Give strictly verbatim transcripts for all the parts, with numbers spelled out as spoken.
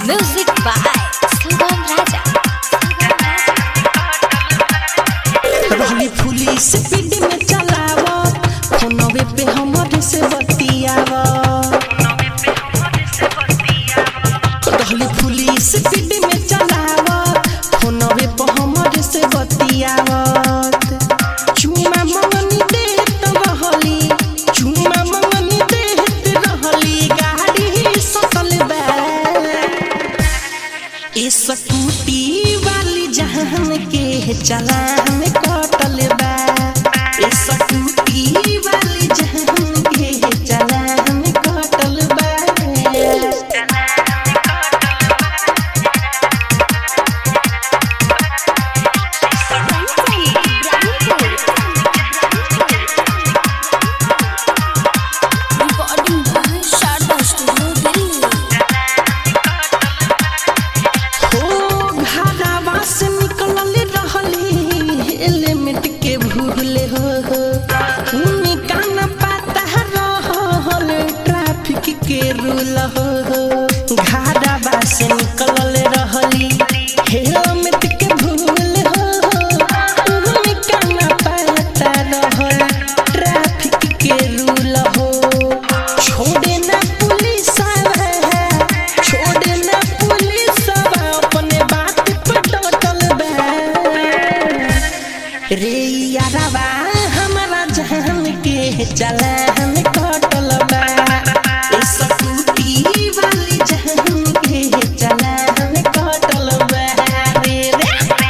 Music by Sugam Raja. रहली police speed में चलावा फोनवे पे हमरे से बतियावा रहली पुलिस स्पीड में चलावा फोनवे पे हमरे से बतियावा चुमा मंगनी देत रहली चुमा मंगनी देत रहली गाड़ी सकल बा ए स्कूटी वाली जहान के चलान कटल बा ए स्कूटी वाली जहान के चलान कटल बा Recording by Sharda Studio, Delhi. हो घरवा से निकलल रहली हेलमेट के भूले हो उन्हीं कान पाता रहल ट्रैफिक के रूल हो घरवा से निकलल रहली हेलमेट के भूले हो उन्हीं कान पाता रहल ट्रैफिक के रूल हो छोड़े ना पुलिस आवे छोड़े ना पुलिस अपने बात पर डटल बा रे यारवा हमारा जान के चलान कटल बा ए स्कूटी वाली जान के चलान कटल बा रे रे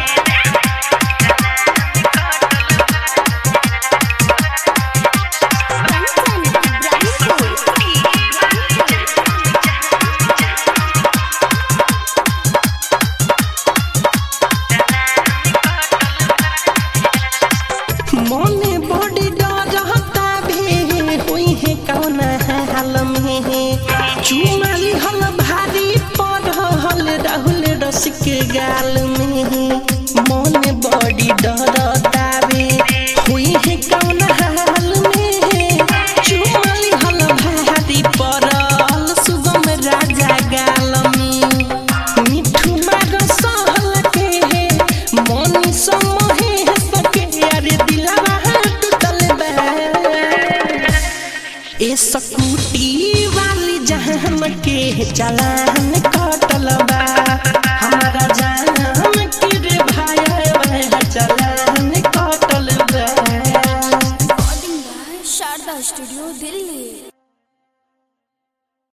मोने बॉडी डरता भे होई है कौन हाल में चुमाली हल भारी पड़ल राहुल रस के गाल में मोने बॉडी डरता भे होई है कौन हाल में चुमाली हल भारी पड़ल सुगम राजा गाल में मिठू मार सहल के मोनी समहे सके अरे दिलवा टूटल बा ए स्कूटी वाली जहान के चलान कटल बा हमारा जान के रे भाई वह चलान कटल बा Recording by Sharda Studio, Delhi.